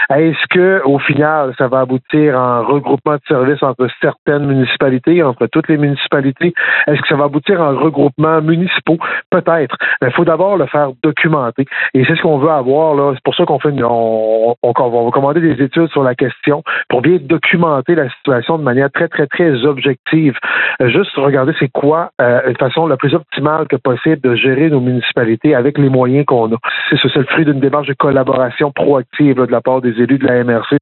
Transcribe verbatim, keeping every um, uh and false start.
Est-ce que au final, ça va aboutir à un regroupement de services entre certaines municipalités, entre toutes les municipalités? Est-ce que ça va aboutir à un regroupement municipaux? Peut-être. Mais il faut d'abord le faire documenter. Et c'est ce qu'on veut avoir, là. C'est pour ça qu'on fait une, on, on, on va commander des études sur la question pour bien documenter la situation de manière très, très, très objective. Euh, juste regarder c'est quoi euh, une façon la plus optimale que possible de gérer nos municipalités avec les moyens qu'on a. C'est, c'est le fruit d'une démarche de collaboration proactive là, de la part des élus de la M R C.